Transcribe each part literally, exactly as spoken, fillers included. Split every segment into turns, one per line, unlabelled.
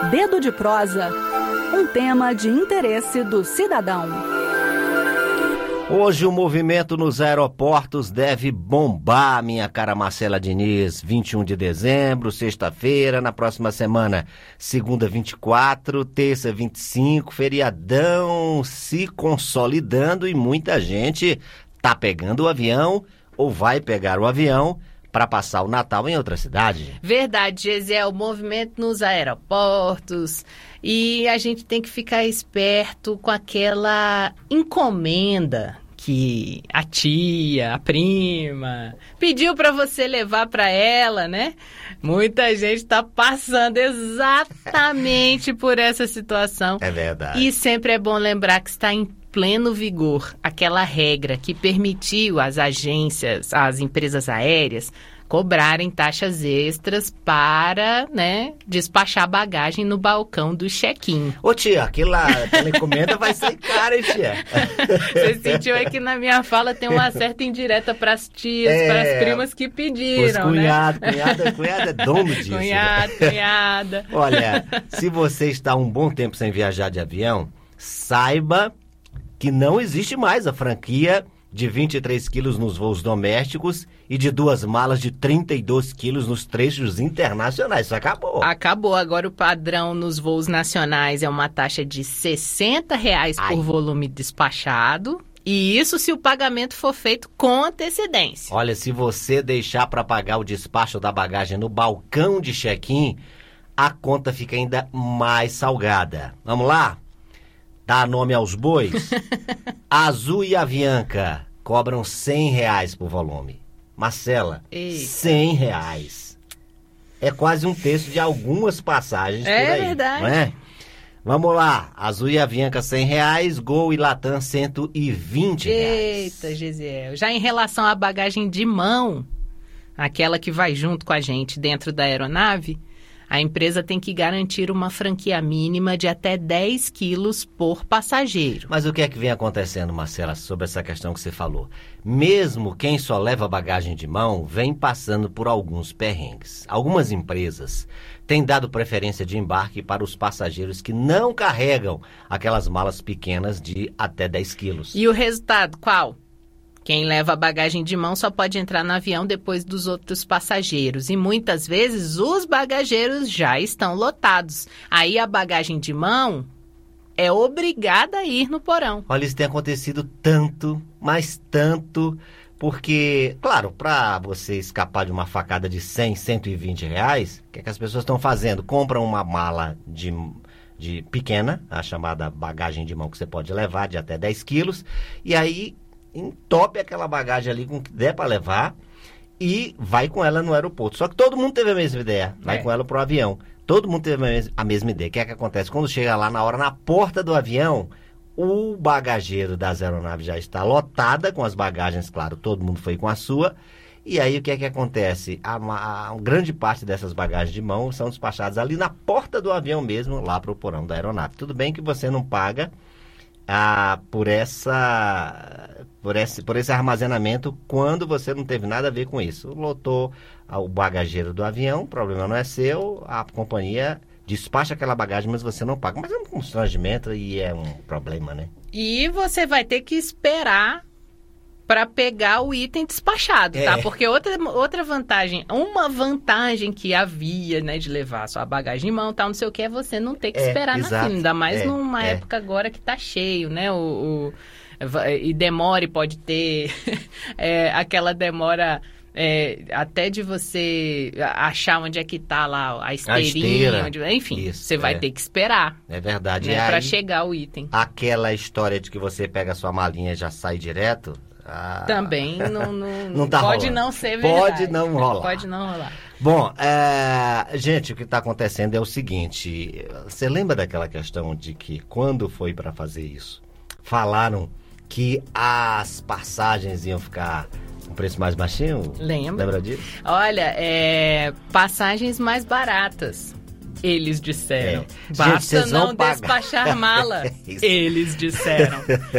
Dedo de Prosa, um tema de interesse do cidadão.
Hoje o movimento nos aeroportos deve bombar, minha cara Marcela Diniz. vinte e um de dezembro, sexta-feira, na próxima semana, segunda vinte e quatro, terça vinte e cinco, feriadão se consolidando e muita gente tá pegando o avião ou vai pegar o avião para passar o Natal em outra cidade.
Verdade, Gesiel, o movimento nos aeroportos, e a gente tem que ficar esperto com aquela encomenda que a tia, a prima, pediu para você levar para ela, né? Muita gente está passando exatamente por essa situação.
É verdade.
E sempre é bom lembrar que está em pleno vigor aquela regra que permitiu às agências, às empresas aéreas, cobrarem taxas extras para, né, despachar bagagem no balcão do check-in.
Ô tia, aquela, aquela encomenda vai ser cara, hein, tia?
Você sentiu aí que na minha fala tem uma certa indireta para as tias,
É,
para as primas que pediram,
os cunhado,
né?
cunhada, cunhada é dono disso.
Cunhado,
né?
cunhada.
Olha, se você está um bom tempo sem viajar de avião, saiba que não existe mais a franquia de vinte e três quilos nos voos domésticos e de duas malas de trinta e dois quilos nos trechos internacionais. Isso acabou.
Acabou. Agora o padrão nos voos nacionais é uma taxa de sessenta reais
Ai.
por volume despachado. E isso se o pagamento for feito com antecedência.
Olha, se você deixar para pagar o despacho da bagagem no balcão de check-in, a conta fica ainda mais salgada. Vamos lá? Dá nome aos bois. A Azul e a Avianca cobram cem reais por volume. Marcela,
Eita.
cem reais. É quase um terço de algumas passagens
É
por aí.
verdade.
Não é? Vamos lá. Azul e Avianca cem reais, Gol e Latam cento e vinte reais.
Eita, Gesiel. Já em relação à bagagem de mão, aquela que vai junto com a gente dentro da aeronave, a empresa tem que garantir uma franquia mínima de até dez quilos por passageiro.
Mas o que é que vem acontecendo, Marcela, sobre essa questão que você falou? Mesmo quem só leva bagagem de mão vem passando por alguns perrengues. Algumas empresas têm dado preferência de embarque para os passageiros que não carregam aquelas malas pequenas de até dez quilos.
E o resultado, qual? Quem leva a bagagem de mão só pode entrar no avião depois dos outros passageiros. E muitas vezes os bagageiros já estão lotados. Aí a bagagem de mão é obrigada a ir no porão.
Olha, isso tem acontecido tanto, mas tanto, porque, claro, para você escapar de uma facada de cem, cento e vinte reais, o que é que as pessoas estão fazendo? Compram uma mala de... de pequena, a chamada bagagem de mão que você pode levar de até dez quilos, e aí entope aquela bagagem ali com o que der para levar e vai com ela no aeroporto. Só que todo mundo teve a mesma ideia, vai
É.
com ela pro avião. Todo mundo teve a mes- a mesma ideia. O que é que acontece? Quando chega lá na hora, na porta do avião, o bagageiro das aeronaves já está lotada com as bagagens, claro, todo mundo foi com a sua. E aí o que é que acontece? A, a, a grande parte dessas bagagens de mão são despachadas ali na porta do avião mesmo, lá pro porão da aeronave. Tudo bem que você não paga ah, por essa... Por esse, por esse armazenamento quando você não teve nada a ver com isso. Lotou ah, o bagageiro do avião, o problema não é seu, a companhia despacha aquela bagagem, mas você não paga. Mas é um constrangimento e é um problema, né?
E você vai ter que esperar para pegar o item despachado,
É.
tá? Porque outra, outra vantagem, uma vantagem que havia, né, de levar a sua bagagem em mão, tal, não sei o que, é você não ter que
É,
esperar na
exato.
fila. Ainda mais
É,
numa
é.
época agora que tá cheio, né? O, o- e demore, pode ter é, aquela demora é, até de você achar onde é que tá lá a esteirinha.
esteira.
onde- enfim,
Isso,
você vai
é.
ter que esperar,
É verdade.
né,
E
para
aí,
chegar o item.
aquela história de que você pega a sua malinha e já sai direto... ah,
Também não, não,
Não tá
pode
rolando.
não ser verdade.
Pode não rolar.
Pode não rolar.
Bom, é, gente, o que está acontecendo é o seguinte. Você lembra daquela questão de que quando foi para fazer isso, falaram que as passagens iam ficar com preço mais baixinho?
Lembro.
Lembra disso?
Olha, é, passagens mais baratas. Eles disseram.
É. Gente,
Basta
vocês vão
não
pagar.
despachar mala.
Isso.
Eles disseram.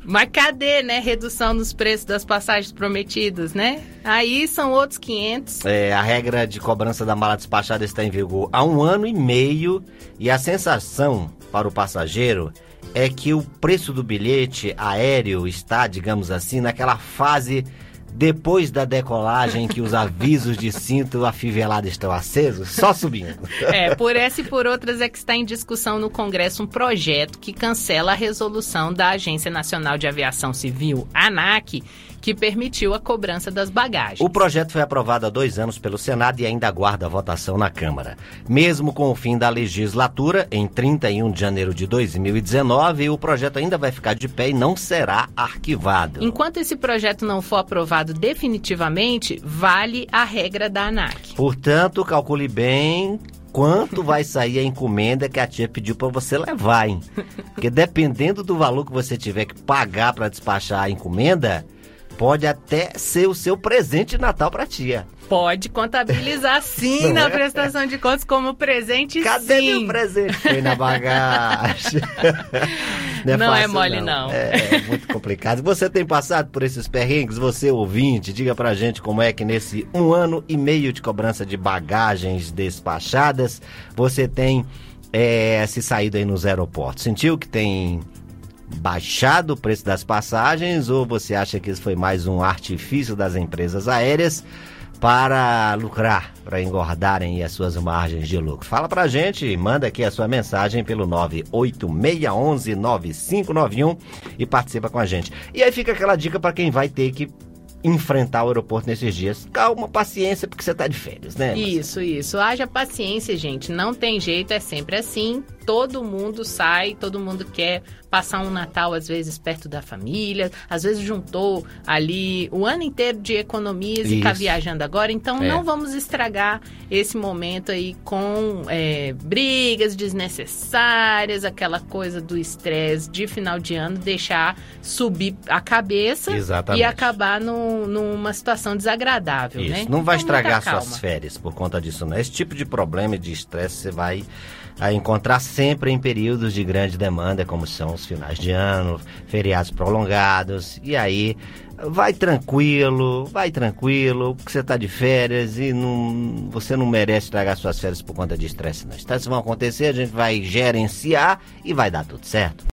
Mas cadê, né, redução nos preços das passagens prometidas, né? Aí são outros quinhentos.
É, a regra de cobrança da mala despachada está em vigor há um ano e meio e a sensação para o passageiro é que o preço do bilhete aéreo está, digamos assim, naquela fase depois da decolagem que os avisos de cinto afivelado estão acesos, só subindo.
É, por essa e por outras é que está em discussão no Congresso um projeto que cancela a resolução da Agência Nacional de Aviação Civil, ANAC, que permitiu a cobrança das bagagens.
O projeto foi aprovado há dois anos pelo Senado e ainda aguarda a votação na Câmara. Mesmo com o fim da legislatura, em trinta e um de janeiro de dois mil e dezenove, o projeto ainda vai ficar de pé e não será arquivado.
Enquanto esse projeto não for aprovado definitivamente, vale a regra da ANAC.
Portanto, calcule bem quanto vai sair a encomenda que a tia pediu para você levar, hein? Porque dependendo do valor que você tiver que pagar para despachar a encomenda, pode até ser o seu presente de Natal para tia.
Pode contabilizar sim
Não
na
é?
prestação de contas como presente.
Cadê
sim.
meu presente? Foi na bagagem. Não é,
Não
fácil,
é mole, não.
É, é muito complicado. Você tem passado por esses perrengues? Você ouvinte, diga pra gente como é que nesse um ano e meio de cobrança de bagagens despachadas, você tem é, se saído aí nos aeroportos. Sentiu que tem baixado o preço das passagens ou você acha que isso foi mais um artifício das empresas aéreas para lucrar, para engordarem as suas margens de lucro? Fala pra gente, manda aqui a sua mensagem pelo nove oito seis um um nove cinco nove um e participa com a gente. E aí fica aquela dica para quem vai ter que enfrentar o aeroporto nesses dias. Calma, paciência, porque você tá de férias, né?
Isso, isso. Haja paciência, gente. Não tem jeito, é sempre assim. Todo mundo sai, todo mundo quer passar um Natal, às vezes, perto da família. Às vezes juntou ali o ano inteiro de economias
Isso.
e tá viajando agora. Então,
É.
não vamos estragar esse momento aí com é, brigas desnecessárias, aquela coisa do estresse de final de ano, deixar subir a cabeça
Exatamente.
e acabar no, numa situação desagradável,
Isso,
né?
não vai
Então, muita
estragar
calma.
suas férias por conta disso, não. Esse tipo de problema e de estresse você vai a encontrar sempre em períodos de grande demanda, como são os finais de ano, feriados prolongados, e aí vai tranquilo, vai tranquilo, porque você está de férias e não, você não merece estragar suas férias por conta de estresse, não. Estresses vão acontecer, a gente vai gerenciar e vai dar tudo certo.